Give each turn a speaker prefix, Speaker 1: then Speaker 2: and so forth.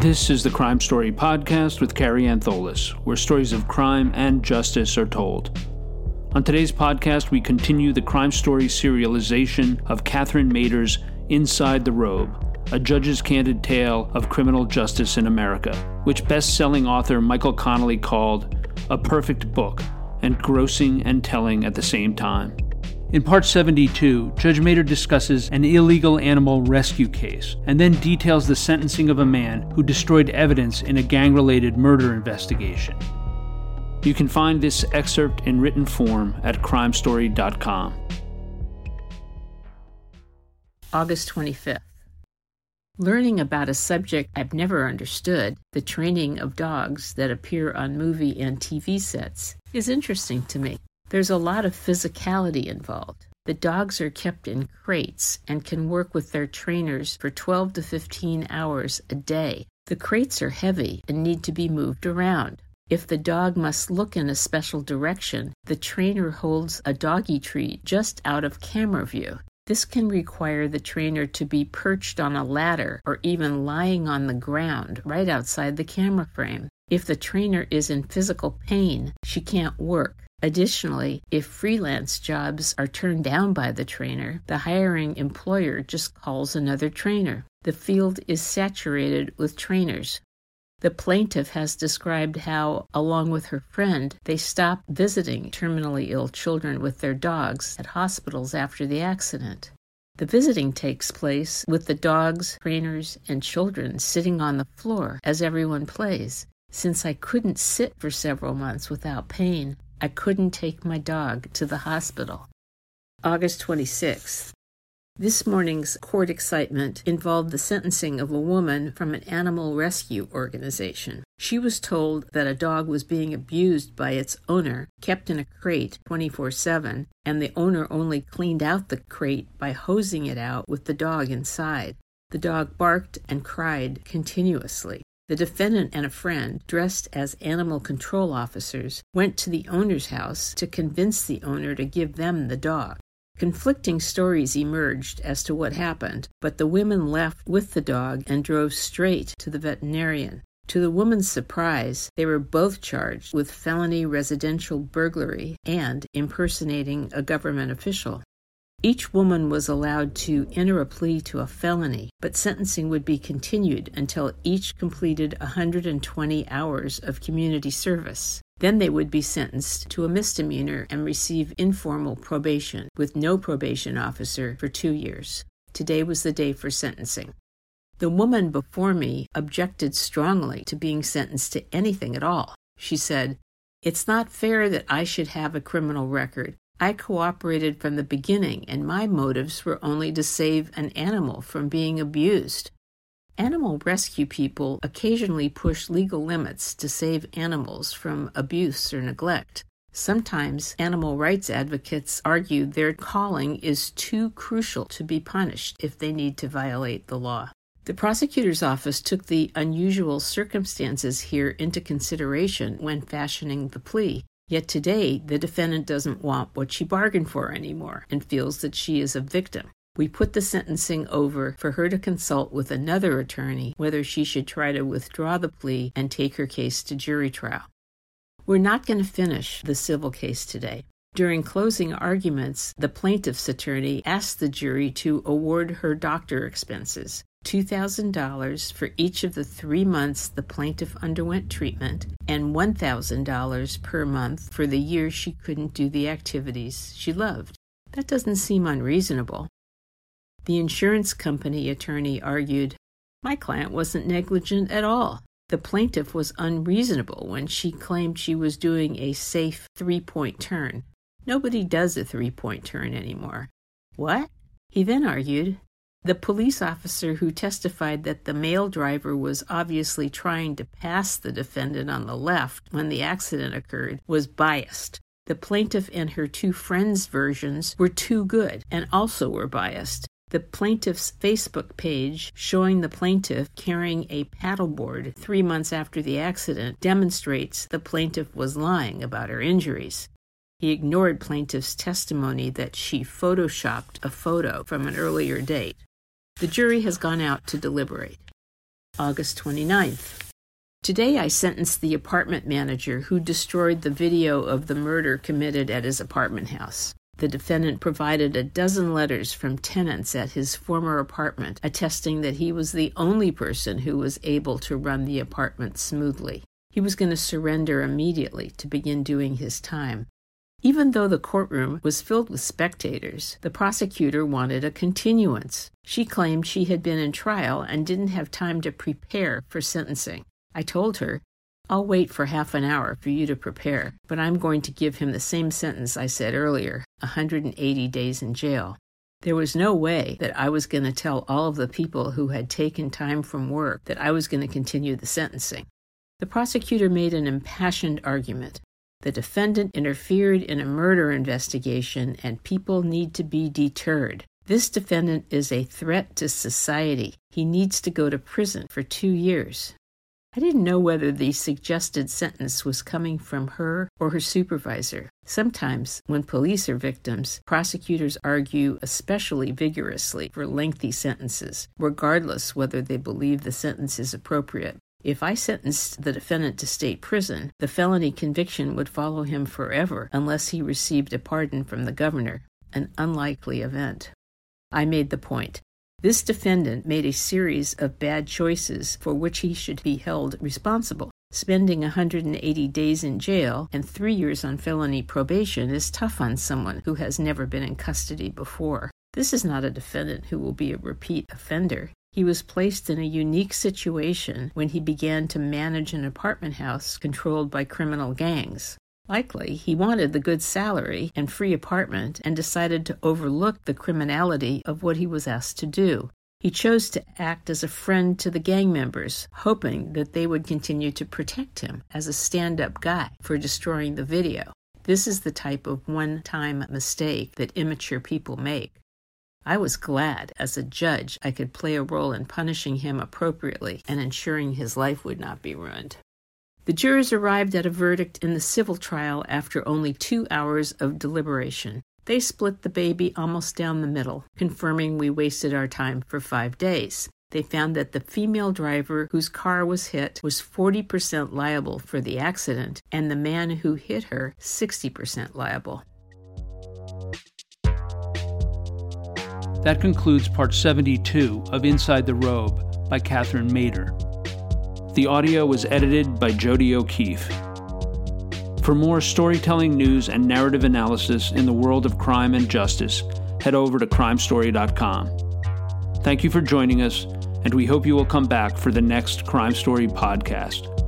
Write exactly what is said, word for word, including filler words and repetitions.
Speaker 1: This is the Crime Story podcast with Carrie Antholis, where stories of crime and justice are told. On today's podcast, we continue the Crime Story serialization of Catherine Mader's Inside the Robe, a judge's candid tale of criminal justice in America, which best-selling author Michael Connelly called a perfect book, engrossing and telling at the same time. In Part seventy-two, Judge Mader discusses an illegal animal rescue case and then details the sentencing of a man who destroyed evidence in a gang-related murder investigation. You can find this excerpt in written form at crime story dot com.
Speaker 2: August twenty-fifth. Learning about a subject I've never understood, the training of dogs that appear on movie and T V sets, is interesting to me. There's a lot of physicality involved. The dogs are kept in crates and can work with their trainers for twelve to fifteen hours a day. The crates are heavy and need to be moved around. If the dog must look in a special direction, the trainer holds a doggy treat just out of camera view. This can require the trainer to be perched on a ladder or even lying on the ground right outside the camera frame. If the trainer is in physical pain, she can't work. Additionally, if freelance jobs are turned down by the trainer, the hiring employer just calls another trainer. The field is saturated with trainers. The plaintiff has described how, along with her friend, they stopped visiting terminally ill children with their dogs at hospitals after the accident. The visiting takes place with the dogs, trainers, and children sitting on the floor as everyone plays. Since I couldn't sit for several months without pain, I couldn't take my dog to the hospital. August twenty-sixth. This morning's court excitement involved the sentencing of a woman from an animal rescue organization. She was told that a dog was being abused by its owner, kept in a crate twenty-four seven, and the owner only cleaned out the crate by hosing it out with the dog inside. The dog barked and cried continuously. The defendant and a friend, dressed as animal control officers, went to the owner's house to convince the owner to give them the dog. Conflicting stories emerged as to what happened, but the women left with the dog and drove straight to the veterinarian. To the woman's surprise, they were both charged with felony residential burglary and impersonating a government official. Each woman was allowed to enter a plea to a felony, but sentencing would be continued until each completed one hundred twenty hours of community service. Then they would be sentenced to a misdemeanor and receive informal probation with no probation officer for two years. Today was the day for sentencing. The woman before me objected strongly to being sentenced to anything at all. She said, "It's not fair that I should have a criminal record. I cooperated from the beginning, and my motives were only to save an animal from being abused." Animal rescue people occasionally push legal limits to save animals from abuse or neglect. Sometimes animal rights advocates argue their calling is too crucial to be punished if they need to violate the law. The prosecutor's office took the unusual circumstances here into consideration when fashioning the plea. Yet today, the defendant doesn't want what she bargained for anymore and feels that she is a victim. We put the sentencing over for her to consult with another attorney whether she should try to withdraw the plea and take her case to jury trial. We're not going to finish the civil case today. During closing arguments, the plaintiff's attorney asked the jury to award her doctor expenses, two thousand dollars for each of the three months the plaintiff underwent treatment, and one thousand dollars per month for the year she couldn't do the activities she loved. That doesn't seem unreasonable. The insurance company attorney argued, "My client wasn't negligent at all. The plaintiff was unreasonable when she claimed she was doing a safe three-point turn. Nobody does a three-point turn anymore." What? He then argued, "The police officer who testified that the male driver was obviously trying to pass the defendant on the left when the accident occurred was biased. The plaintiff and her two friends' versions were too good and also were biased. The plaintiff's Facebook page showing the plaintiff carrying a paddleboard three months after the accident demonstrates the plaintiff was lying about her injuries." He ignored plaintiff's testimony that she photoshopped a photo from an earlier date. The jury has gone out to deliberate. August twenty-ninth. Today I sentenced the apartment manager who destroyed the video of the murder committed at his apartment house. The defendant provided a dozen letters from tenants at his former apartment attesting that he was the only person who was able to run the apartment smoothly. He was going to surrender immediately to begin doing his time. Even though the courtroom was filled with spectators, the prosecutor wanted a continuance. She claimed she had been in trial and didn't have time to prepare for sentencing. I told her, "I'll wait for half an hour for you to prepare, but I'm going to give him the same sentence I said earlier, one hundred eighty days in jail." There was no way that I was going to tell all of the people who had taken time from work that I was going to continue the sentencing. The prosecutor made an impassioned argument. The defendant interfered in a murder investigation and people need to be deterred. This defendant is a threat to society. He needs to go to prison for two years. I didn't know whether the suggested sentence was coming from her or her supervisor. Sometimes, when police are victims, prosecutors argue especially vigorously for lengthy sentences, regardless whether they believe the sentence is appropriate. If I sentenced the defendant to state prison, the felony conviction would follow him forever unless he received a pardon from the governor, an unlikely event. I made the point. This defendant made a series of bad choices for which he should be held responsible. Spending one hundred eighty days in jail and three years on felony probation is tough on someone who has never been in custody before. This is not a defendant who will be a repeat offender. He was placed in a unique situation when he began to manage an apartment house controlled by criminal gangs. Likely, he wanted the good salary and free apartment and decided to overlook the criminality of what he was asked to do. He chose to act as a friend to the gang members, hoping that they would continue to protect him as a stand-up guy for destroying the video. This is the type of one-time mistake that immature people make. I was glad, as a judge, I could play a role in punishing him appropriately and ensuring his life would not be ruined. The jurors arrived at a verdict in the civil trial after only two hours of deliberation. They split the baby almost down the middle, confirming we wasted our time for five days. They found that the female driver whose car was hit was forty percent liable for the accident, and the man who hit her sixty percent liable.
Speaker 1: That concludes part seventy-two of Inside the Robe by Catherine Mader. The audio was edited by Jody O'Keefe. For more storytelling news and narrative analysis in the world of crime and justice, head over to crime story dot com. Thank you for joining us, and we hope you will come back for the next Crime Story podcast.